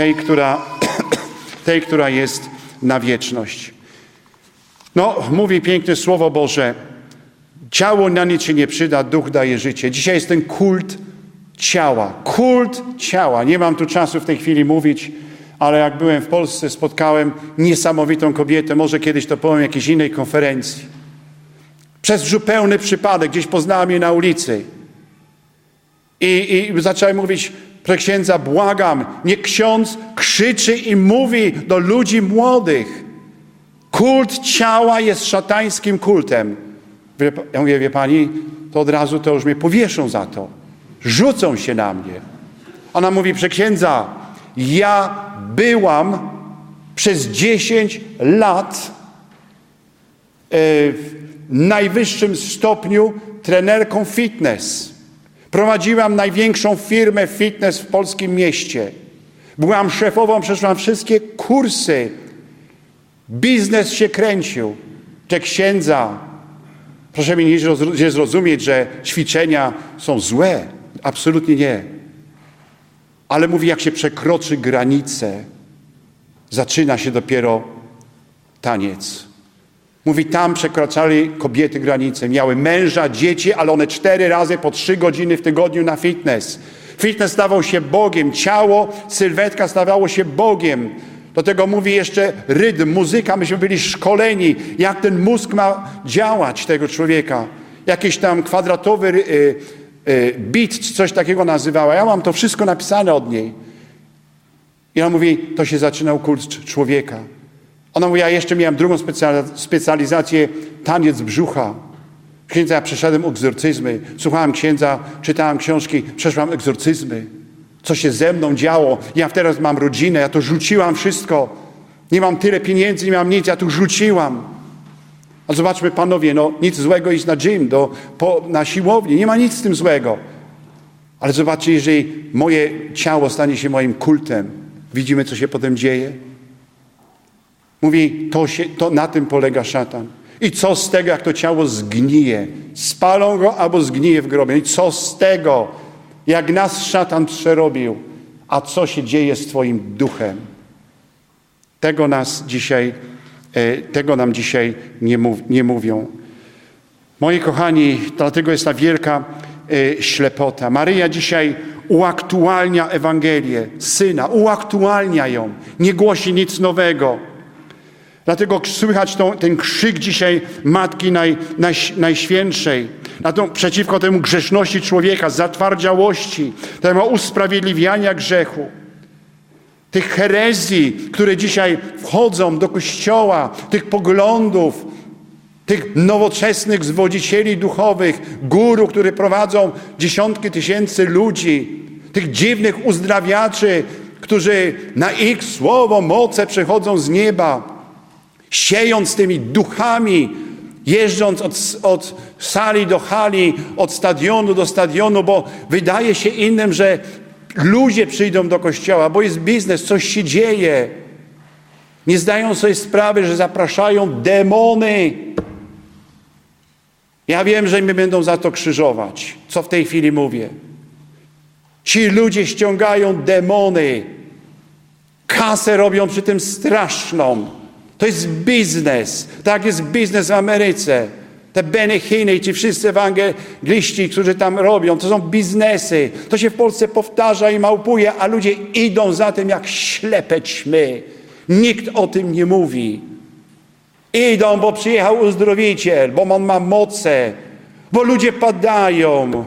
Tej, która jest na wieczność. No, mówi piękne Słowo Boże. Ciało na nic się nie przyda, duch daje życie. Dzisiaj jest ten kult ciała. Kult ciała. Nie mam tu czasu w tej chwili mówić, ale jak byłem w Polsce, spotkałem niesamowitą kobietę. Może kiedyś to powiem w jakiejś innej konferencji. Przez zupełny przypadek gdzieś poznałem jej na ulicy. I zacząłem mówić, proszę księdza, błagam, niech ksiądz krzyczy i mówi do ludzi młodych. Kult ciała jest szatańskim kultem. Ja mówię, wie pani, to od razu to już mnie powieszą za to. Rzucą się na mnie. Ona mówi, proszę księdza, ja byłam przez 10 lat w najwyższym stopniu trenerką fitness. Prowadziłam największą firmę fitness w polskim mieście. Byłam szefową, przeszłam wszystkie kursy. Biznes się kręcił. Że księdza, proszę mi nie zrozumieć, że ćwiczenia są złe. Absolutnie nie. Ale mówi, jak się przekroczy granicę, zaczyna się dopiero taniec. Mówi, tam przekraczali kobiety granice. Miały męża, dzieci, ale one 4 razy po 3 godziny w tygodniu na fitness. Fitness stawał się Bogiem. Ciało, sylwetka stawało się Bogiem. Do tego mówi jeszcze rytm, muzyka. Myśmy byli szkoleni, jak ten mózg ma działać tego człowieka. Jakiś tam kwadratowy beat, coś takiego nazywała. Ja mam to wszystko napisane od niej. I ona mówi, to się zaczynał kult człowieka. Ona mówi, ja jeszcze miałem drugą specjalizację, taniec brzucha. Księdza, ja przeszedłem egzorcyzmy. Słuchałem księdza, czytałem książki, przeszłam egzorcyzmy. Co się ze mną działo? Ja teraz mam rodzinę, ja to rzuciłam wszystko. Nie mam tyle pieniędzy, nie mam nic, ja tu rzuciłam. A zobaczmy, panowie, nic złego iść na gym, na siłownię. Nie ma nic z tym złego. Ale zobaczcie, jeżeli moje ciało stanie się moim kultem, widzimy, co się potem dzieje? Mówi, to na tym polega szatan. I co z tego, jak to ciało zgnije? Spalą go albo zgnije w grobie. I co z tego, jak nas szatan przerobił? A co się dzieje z twoim duchem? Tego nam dzisiaj nie mówią. Moi kochani, dlatego jest ta wielka ślepota. Maryja dzisiaj uaktualnia Ewangelię Syna, uaktualnia ją. Nie głosi nic nowego. Dlatego słychać ten krzyk dzisiaj Matki Najświętszej przeciwko temu grzeszności człowieka, zatwardziałości, temu usprawiedliwiania grzechu. Tych herezji, które dzisiaj wchodzą do Kościoła, tych poglądów, tych nowoczesnych zwodzicieli duchowych, guru, które prowadzą dziesiątki tysięcy ludzi, tych dziwnych uzdrawiaczy, którzy na ich słowo, moce przychodzą z nieba, siejąc tymi duchami, jeżdżąc od sali do hali, od stadionu do stadionu, bo wydaje się innym, że ludzie przyjdą do kościoła, bo jest biznes, coś się dzieje. Nie zdają sobie sprawy, że zapraszają demony. Ja wiem, że mnie będą za to krzyżować, co w tej chwili mówię. Ci ludzie ściągają demony. Kasę robią przy tym straszną. To jest biznes. Tak jest biznes w Ameryce. Te Benny Hinn i ci wszyscy ewangeliści, którzy tam robią, to są biznesy. To się w Polsce powtarza i małpuje, a ludzie idą za tym jak ślepe ćmy. Nikt o tym nie mówi. Idą, bo przyjechał uzdrowiciel, bo on ma moce, bo ludzie padają.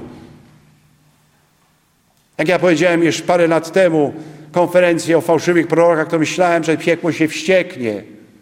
Jak ja powiedziałem już parę lat temu konferencję o fałszywych prorokach, to myślałem, że piekło się wścieknie.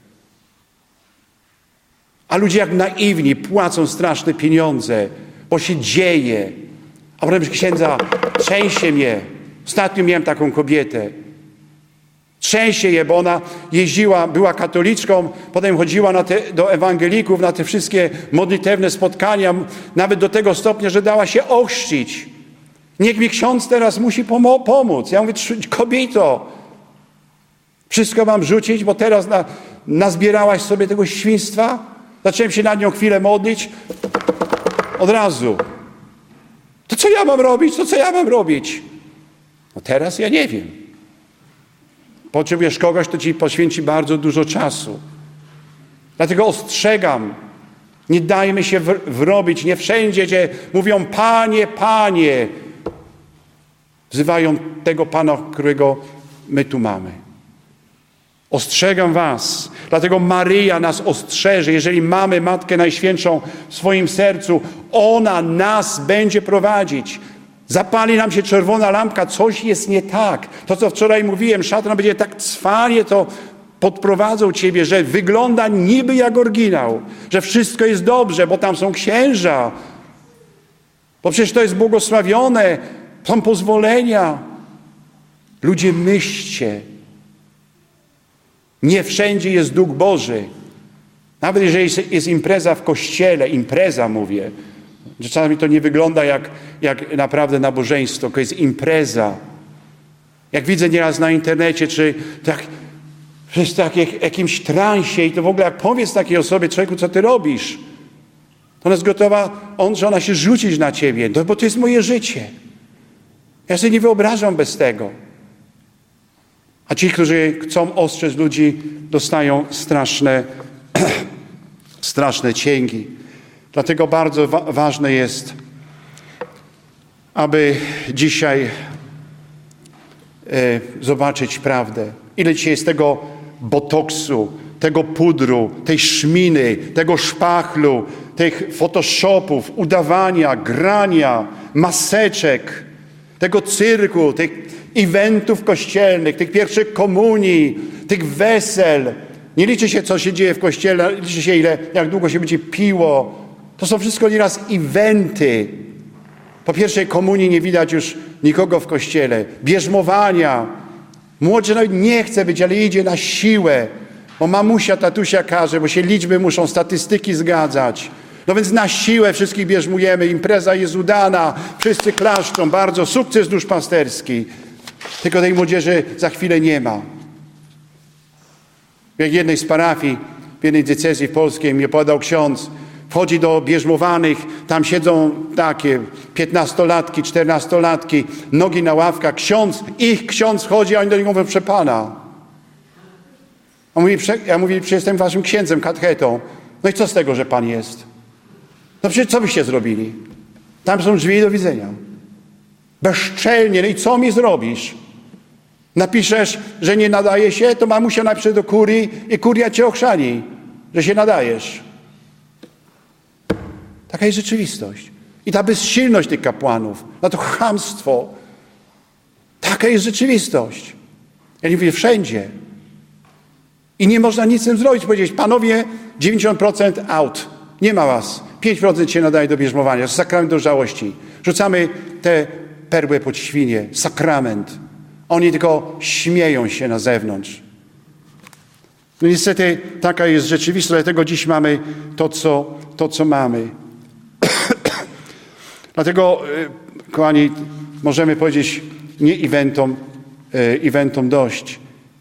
A ludzie jak naiwni płacą straszne pieniądze, bo się dzieje. A potem księdza, trzęsie mnie. Ostatnio miałem taką kobietę. Trzęsie je, bo ona jeździła, była katoliczką, potem chodziła do ewangelików, na te wszystkie modlitewne spotkania, nawet do tego stopnia, że dała się ochrzcić. Niech mi ksiądz teraz musi pomóc. Ja mówię, kobieto, wszystko mam rzucić, bo teraz nazbierałaś sobie tego świństwa? Zacząłem się nad nią chwilę modlić. Od razu. To co ja mam robić? To co ja mam robić? No teraz ja nie wiem. Potrzebujesz kogoś, kto ci poświęci bardzo dużo czasu. Dlatego ostrzegam. Nie dajmy się wrobić. Nie wszędzie, gdzie mówią Panie, Panie. Wzywają tego Pana, którego my tu mamy. Ostrzegam was. Dlatego Maryja nas ostrzeże. Jeżeli mamy Matkę Najświętszą w swoim sercu, ona nas będzie prowadzić. Zapali nam się czerwona lampka, coś jest nie tak. To, co wczoraj mówiłem, szatan będzie tak cwanie to podprowadzał ciebie, że wygląda niby jak oryginał, że wszystko jest dobrze, bo tam są księża, bo przecież to jest błogosławione, są pozwolenia. Ludzie, myślcie. Nie wszędzie jest Duch Boży. Nawet jeżeli jest impreza w kościele, impreza mówię, że czasami to nie wygląda jak naprawdę nabożeństwo, to jest impreza. Jak widzę nieraz na internecie, czy tak w jakimś transie i to w ogóle jak powiedz takiej osobie, człowieku, co ty robisz? To ona jest gotowa, że ona się rzucić na ciebie, bo to jest moje życie. Ja sobie nie wyobrażam bez tego. A ci, którzy chcą ostrzec ludzi, dostają straszne cięgi. Dlatego bardzo ważne jest, aby dzisiaj zobaczyć prawdę. Ile dzisiaj jest tego botoksu, tego pudru, tej szminy, tego szpachlu, tych photoshopów, udawania, grania, maseczek, tego cyrku, tych eventów kościelnych, tych pierwszych komunii, tych wesel. Nie liczy się, co się dzieje w kościele, liczy się, jak długo się będzie piło. To są wszystko nieraz eventy. Po pierwszej komunii nie widać już nikogo w kościele. Bierzmowania. Młodszy nawet nie chce być, ale idzie na siłę. Bo mamusia, tatusia każe, bo się liczby muszą, statystyki zgadzać. No więc na siłę wszystkich bierzmujemy, impreza jest udana, wszyscy klaszczą, bardzo, sukces duszpasterski. Tylko tej młodzieży za chwilę nie ma. Jak jednej z parafii, w jednej diecezji polskiej mi opowiadał ksiądz, wchodzi do bierzmowanych, tam siedzą takie 15-latki, 14-latki, nogi na ławkach, ich ksiądz wchodzi, a oni do niego mówią, proszę pana. Ja mówię, przecież jestem waszym księdzem, katechetą. No i co z tego, że pan jest? No przecież co byście zrobili? Tam są drzwi do widzenia. Bezczelnie, no i co mi zrobisz? Napiszesz, że nie nadaje się, to mamusia napisze do kurii i kuria cię ochrzani, że się nadajesz. Taka jest rzeczywistość. I ta bezsilność tych kapłanów, na to chamstwo. Taka jest rzeczywistość. Ja nie mówię wszędzie. I nie można nic z tym zrobić. Powiedzieć, panowie, 90% out. Nie ma was. 5% się nadaje do bierzmowania. Sakrament dojrzałości. Rzucamy te perły pod świnie. Sakrament. Oni tylko śmieją się na zewnątrz. No niestety taka jest rzeczywistość, dlatego dziś mamy to, co mamy. Dlatego, kochani, możemy powiedzieć nie eventom dość.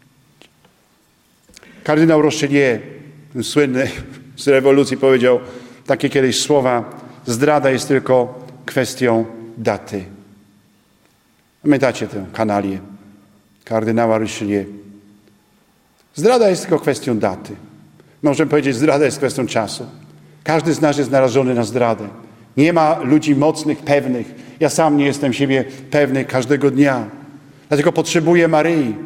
Kardynał Rochelier, słynny z rewolucji, powiedział takie kiedyś słowa: zdrada jest tylko kwestią daty. Pamiętacie tę kanalię kardynała Richelieu. Zdrada jest tylko kwestią daty. Możemy powiedzieć, zdrada jest kwestią czasu. Każdy z nas jest narażony na zdradę. Nie ma ludzi mocnych, pewnych. Ja sam nie jestem siebie pewny każdego dnia. Dlatego potrzebuję Maryi.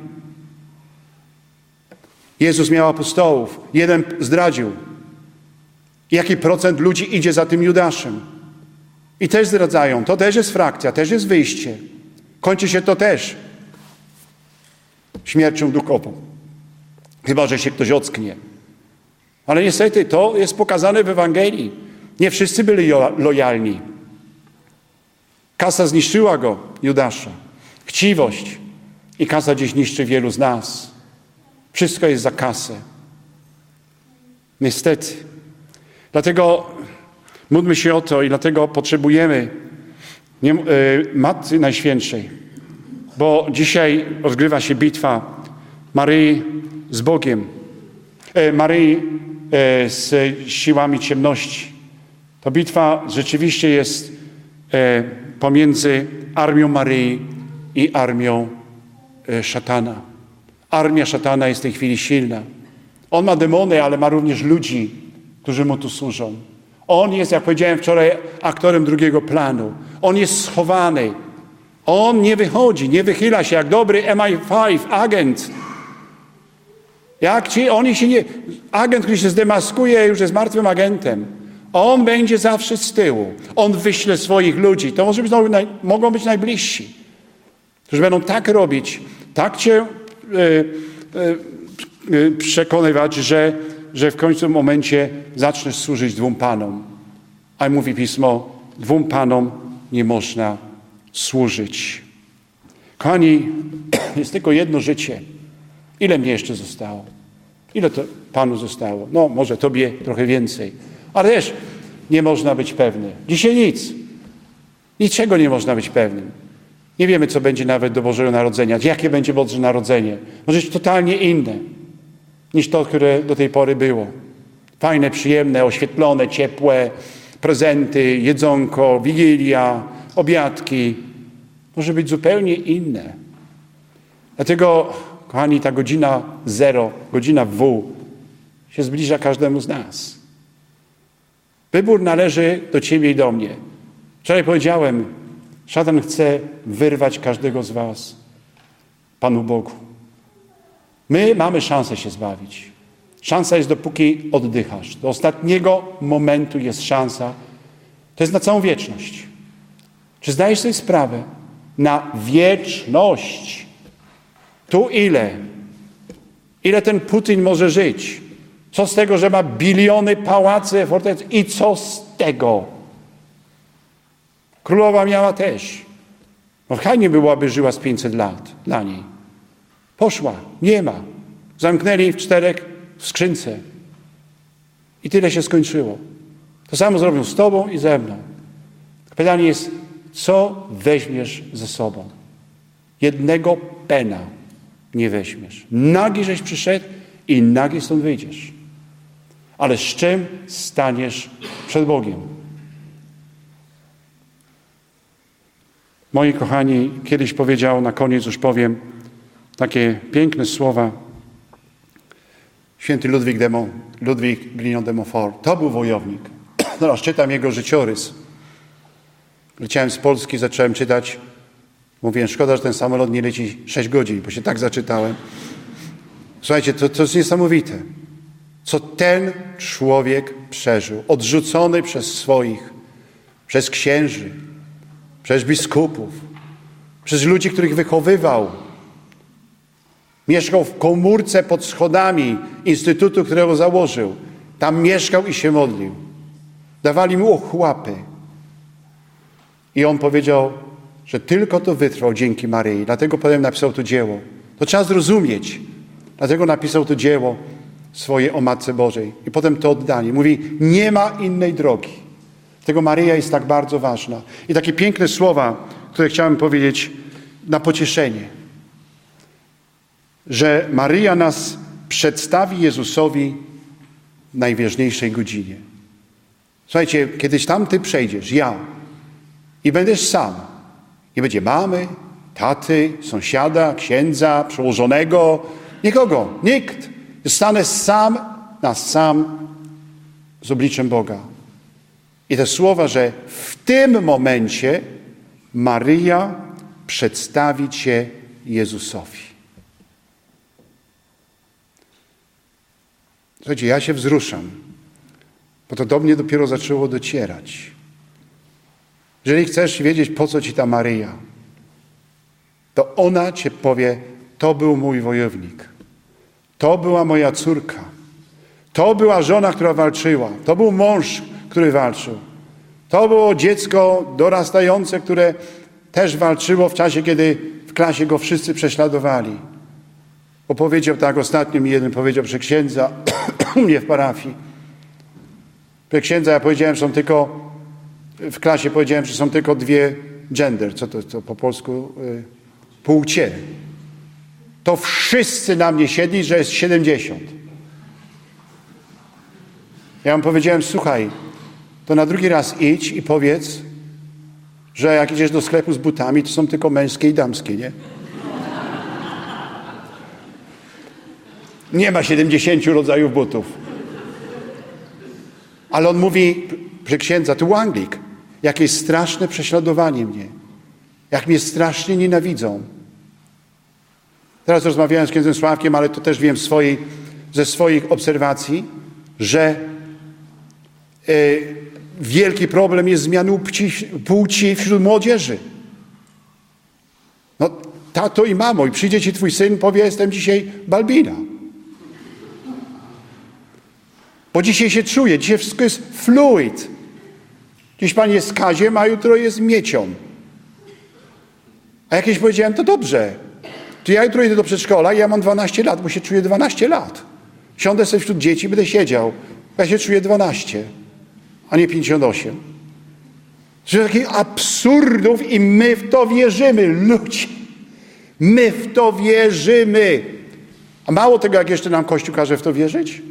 Jezus miał apostołów. Jeden zdradził. Jaki procent ludzi idzie za tym Judaszem? I też zdradzają. To też jest frakcja, też jest wyjście. Kończy się to też śmiercią duchową. Chyba że się ktoś ocknie. Ale niestety to jest pokazane w Ewangelii. Nie wszyscy byli lojalni. Kasa zniszczyła go, Judasza. Chciwość. I kasa dziś niszczy wielu z nas. Wszystko jest za kasę. Niestety. Dlatego módlmy się o to i dlatego potrzebujemy Matki Najświętszej. Bo dzisiaj rozgrywa się bitwa Maryi z Bogiem. Maryi z siłami ciemności. Ta bitwa rzeczywiście jest pomiędzy armią Maryi i armią szatana. Armia szatana jest w tej chwili silna. On ma demony, ale ma również ludzi, którzy mu tu służą. On jest, jak powiedziałem wczoraj, aktorem drugiego planu. On jest schowany. On nie wychodzi, nie wychyla się jak dobry MI5 agent. Agent, który się zdemaskuje, już jest martwym agentem. On będzie zawsze z tyłu. On wyśle swoich ludzi. To mogą być najbliżsi, którzy będą tak robić, tak cię przekonywać, że w końcu momencie zaczniesz służyć dwóm panom. A mówi Pismo, dwóm panom nie można służyć. Kochani, jest tylko jedno życie. Ile mnie jeszcze zostało? Ile to Panu zostało? No, może Tobie trochę więcej. Ale też nie można być pewny. Dzisiaj nic. Niczego nie można być pewnym. Nie wiemy, co będzie nawet do Bożego Narodzenia. Jakie będzie Boże Narodzenie. Może być totalnie inne niż to, które do tej pory było. Fajne, przyjemne, oświetlone, ciepłe, prezenty, jedzonko, wigilia, obiadki. Może być zupełnie inne. Dlatego, kochani, ta godzina zero, godzina W się zbliża każdemu z nas. Wybór należy do Ciebie i do mnie. Wczoraj powiedziałem, szatan chce wyrwać każdego z was Panu Bogu. My mamy szansę się zbawić. Szansa jest, dopóki oddychasz. Do ostatniego momentu jest szansa. To jest na całą wieczność. Czy zdajesz sobie sprawę? Na wieczność. Tu ile? Ile ten Putin może żyć? Co z tego, że ma biliony pałacy, fortec? I co z tego? Królowa miała też. No fajnie byłaby żyła z 500 lat dla niej. Poszła. Nie ma. Zamknęli w 4 w skrzynce. I tyle się skończyło. To samo zrobią z tobą i ze mną. Pytanie jest, co weźmiesz ze sobą? Jednego pena nie weźmiesz. Nagi żeś przyszedł i nagi stąd wyjdziesz. Ale z czym staniesz przed Bogiem? Moi kochani, kiedyś powiedział, na koniec już powiem, takie piękne słowa. Święty Ludwik Grignon de Montfort. To był wojownik. Teraz czytam jego życiorys. Leciałem z Polski, zacząłem czytać. Mówiłem, szkoda, że ten samolot nie leci 6 godzin, bo się tak zaczytałem. Słuchajcie, to jest niesamowite. Co ten człowiek przeżył. Odrzucony przez swoich, przez księży, przez biskupów, przez ludzi, których wychowywał. Mieszkał w komórce pod schodami instytutu, którego założył. Tam mieszkał i się modlił. Dawali mu ochłapy. I on powiedział, że tylko to wytrwał dzięki Maryi. Dlatego potem napisał to dzieło. To trzeba zrozumieć. Dlatego napisał to dzieło swoje o Matce Bożej. I potem to oddanie. Mówi, nie ma innej drogi. Dlatego Maryja jest tak bardzo ważna. I takie piękne słowa, które chciałem powiedzieć na pocieszenie. Że Maryja nas przedstawi Jezusowi w najważniejszej godzinie. Słuchajcie, kiedyś tam ty przejdziesz, ja, i będziesz sam. Nie będzie mamy, taty, sąsiada, księdza, przełożonego, nikogo, nikt. Stanę sam na sam z obliczem Boga. I te słowa, że w tym momencie Maryja przedstawi cię Jezusowi. Słuchajcie, ja się wzruszam, bo to do mnie dopiero zaczęło docierać. Jeżeli chcesz wiedzieć, po co ci ta Maryja, to ona ci powie, to był mój wojownik, to była moja córka, to była żona, która walczyła, to był mąż, który walczył, to było dziecko dorastające, które też walczyło w czasie, kiedy w klasie go wszyscy prześladowali. Bo powiedział tak, ostatnio mi jeden powiedział, że księdza u mnie w parafii. Że księdza, ja powiedziałem, że są tylko, w klasie powiedziałem, że są tylko dwie gender, co to po polsku? Płcie. To wszyscy na mnie siedli, że jest 70. Ja mu powiedziałem, słuchaj, to na drugi raz idź i powiedz, że jak idziesz do sklepu z butami, to są tylko męskie i damskie, nie? Nie ma 70 rodzajów butów. Ale on mówi, że księdza, tu Anglik, jakie straszne prześladowanie mnie. Jak mnie strasznie nienawidzą. Teraz rozmawiałem z księdzem Sławkiem, ale to też wiem ze swoich obserwacji, że wielki problem jest zmianą płci wśród młodzieży. No, tato i mamo, i przyjdzie ci twój syn, powie, jestem dzisiaj Balbina. Bo dzisiaj się czuje, dzisiaj wszystko jest fluid. Dziś pan jest Kaziem, a jutro jest Miecią. A jakieś powiedziałem, to dobrze. To ja jutro idę do przedszkola i ja mam 12 lat, bo się czuję 12 lat. Siądę sobie wśród dzieci i będę siedział. Ja się czuję 12, a nie 58. Że takich absurdów i my w to wierzymy, ludzie. My w to wierzymy. A mało tego, jak jeszcze nam Kościół każe w to wierzyć?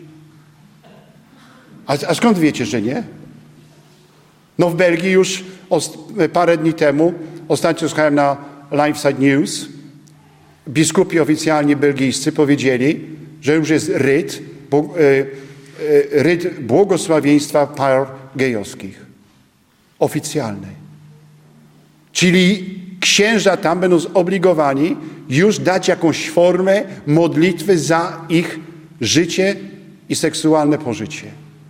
A skąd wiecie, że nie? No w Belgii już parę dni temu, ostatnio słuchałem na Liveside News, biskupi oficjalnie belgijscy powiedzieli, że już jest ryt błogosławieństwa par gejowskich. Oficjalny. Czyli księża tam będą zobligowani już dać jakąś formę modlitwy za ich życie i seksualne pożycie.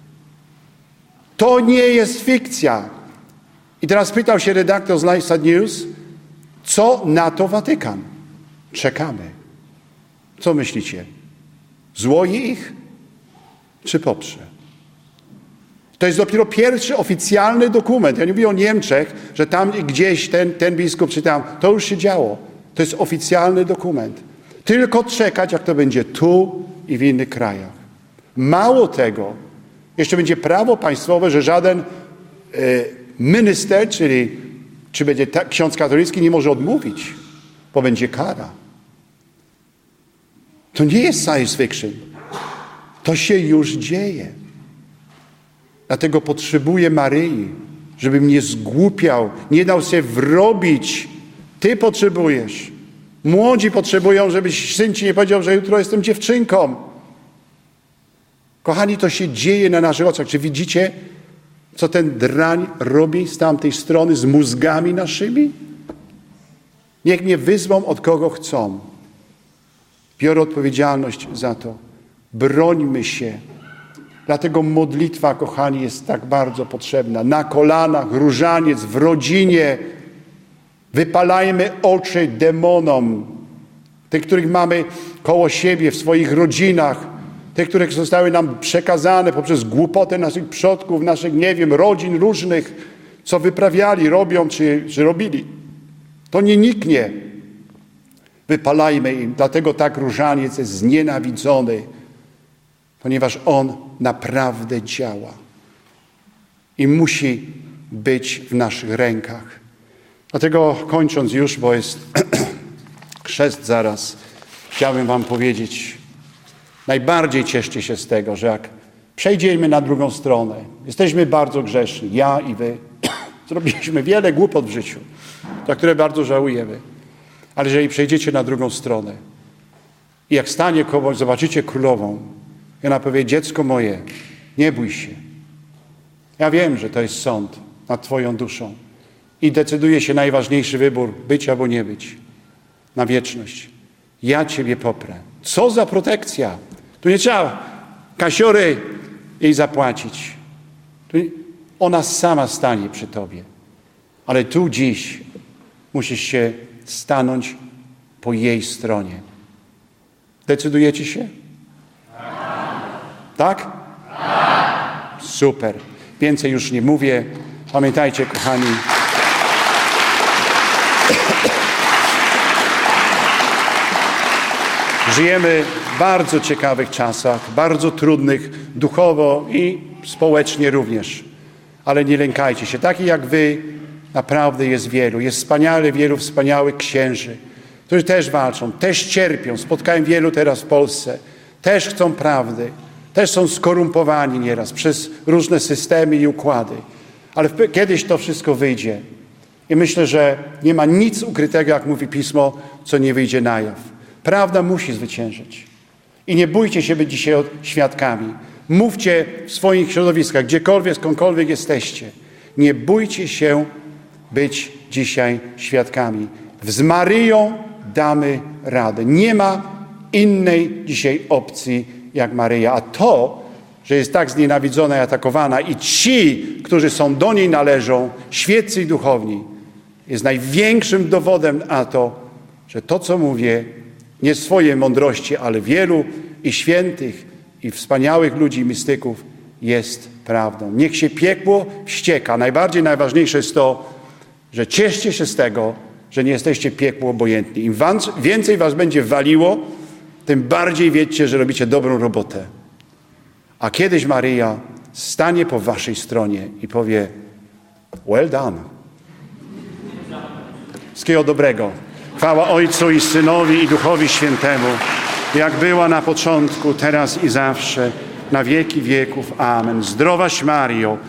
To nie jest fikcja. I teraz pytał się redaktor z Liveside News, co na to Watykan? Czekamy. Co myślicie? Złoi ich? Czy poprze? To jest dopiero pierwszy oficjalny dokument. Ja nie mówię o Niemczech, że tam gdzieś ten biskup czy tam. To już się działo. To jest oficjalny dokument. Tylko czekać, jak to będzie tu i w innych krajach. Mało tego, jeszcze będzie prawo państwowe, że żaden minister, czy będzie ksiądz katolicki, nie może odmówić, bo będzie kara. To nie jest science fiction. To się już dzieje. Dlatego potrzebuję Maryi, żeby mnie zgłupiał, nie dał się wrobić. Ty potrzebujesz. Młodzi potrzebują, żebyś syn ci nie powiedział, że jutro jestem dziewczynką. Kochani, to się dzieje na naszych oczach. Czy widzicie, co ten drań robi z tamtej strony z mózgami naszymi? Niech mnie wyzwą od kogo chcą. Biorę odpowiedzialność za to. Brońmy się. Dlatego modlitwa, kochani, jest tak bardzo potrzebna. Na kolanach, różaniec, w rodzinie. Wypalajmy oczy demonom. Tych, których mamy koło siebie, w swoich rodzinach. Tych, które zostały nam przekazane poprzez głupotę naszych przodków, naszych, nie wiem, rodzin różnych, co wyprawiali, robią czy robili. To nie niknie. Wypalajmy im. Dlatego tak różaniec jest znienawidzony, ponieważ on naprawdę działa. I musi być w naszych rękach. Dlatego kończąc już, bo jest chrzest zaraz, chciałbym wam powiedzieć, najbardziej cieszcie się z tego, że jak przejdziemy na drugą stronę, jesteśmy bardzo grzeszni, ja i wy, zrobiliśmy wiele głupot w życiu, za które bardzo żałujemy. Ale jeżeli przejdziecie na drugą stronę i jak stanie kogoś, zobaczycie królową i ona powie, dziecko moje, nie bój się. Ja wiem, że to jest sąd nad twoją duszą i decyduje się najważniejszy wybór, być albo nie być, na wieczność. Ja ciebie poprę. Co za protekcja! Tu nie trzeba kasiory jej zapłacić. Ona sama stanie przy tobie. Ale tu dziś musisz się stanąć po jej stronie. Decydujecie się? Tak? Super. Więcej już nie mówię. Pamiętajcie, kochani, żyjemy w bardzo ciekawych czasach, bardzo trudnych duchowo i społecznie również. Ale nie lękajcie się. Takich jak wy naprawdę jest wielu. Jest wielu wspaniałych księży, którzy też walczą, też cierpią. Spotkałem wielu teraz w Polsce. Też chcą prawdy. Też są skorumpowani nieraz przez różne systemy i układy. Ale kiedyś to wszystko wyjdzie. I myślę, że nie ma nic ukrytego, jak mówi Pismo, co nie wyjdzie na jaw. Prawda musi zwyciężyć. I nie bójcie się być dzisiaj świadkami. Mówcie w swoich środowiskach, gdziekolwiek, skądkolwiek jesteście. Nie bójcie się być dzisiaj świadkami. Z Maryją damy radę. Nie ma innej dzisiaj opcji jak Maryja. A to, że jest tak znienawidzona i atakowana i ci, którzy są do niej należą, świeccy i duchowni, jest największym dowodem na to, że to, co mówię, nie swojej mądrości, ale wielu i świętych, i wspaniałych ludzi, i mistyków jest prawdą. Niech się piekło wścieka. Najważniejsze jest to, że cieszcie się z tego, że nie jesteście piekłu obojętni. Im więcej was będzie waliło, tym bardziej wiedzcie, że robicie dobrą robotę. A kiedyś Maryja stanie po waszej stronie i powie well done. Wszystkiego dobrego. Chwała Ojcu i Synowi i Duchowi Świętemu, jak była na początku, teraz i zawsze, na wieki wieków. Amen. Zdrowaś Maryjo.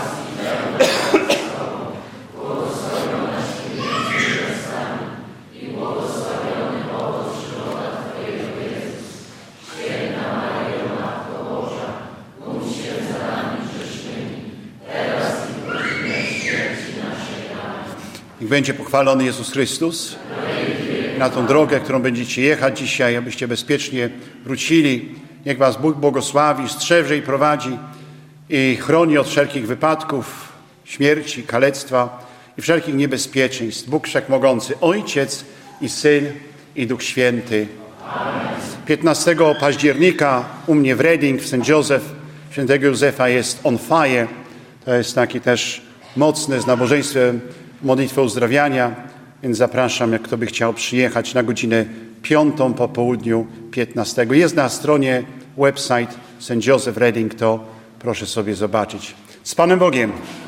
Niech będzie pochwalony Jezus Chrystus. Na tą drogę, którą będziecie jechać dzisiaj, abyście bezpiecznie wrócili. Niech was Bóg błogosławi, strzeże i prowadzi i chroni od wszelkich wypadków, śmierci, kalectwa i wszelkich niebezpieczeństw. Bóg Wszechmogący, Ojciec i Syn i Duch Święty. Amen. 15 października u mnie w Reading, w St. Joseph, świętego Józefa jest On Fire. To jest taki też mocny z nabożeństwem modlitwę uzdrawiania. Więc zapraszam, jak kto by chciał przyjechać na godzinę 5 po południu 15. Jest na stronie website St. Joseph Reading, to proszę sobie zobaczyć. Z Panem Bogiem.